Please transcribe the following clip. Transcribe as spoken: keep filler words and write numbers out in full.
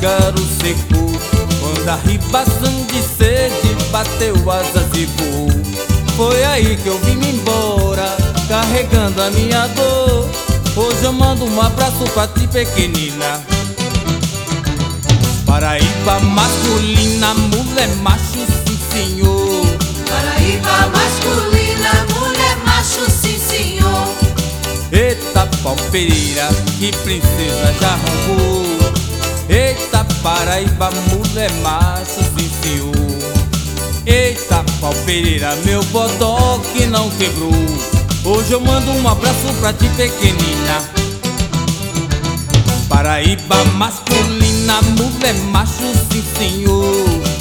pássaro secou, quando a ribação de sede bateu asas e voou. Foi aí que eu vim me embora, carregando a minha dor. Hoje eu mando um abraço pra ti, pequenina. Paraíba masculina, mulher macho, sim senhor. Paraíba masculina, mulher macho, sim senhor. Eita Pau-Pereira, que princesa já arrancou. Eita Paraíba, mulher macho, sim senhor. Eita Pau-Pereira, meu bodó que não quebrou. Hoje eu mando um abraço pra ti, pequenina. Paraíba masculina, mulher macho, sim senhor.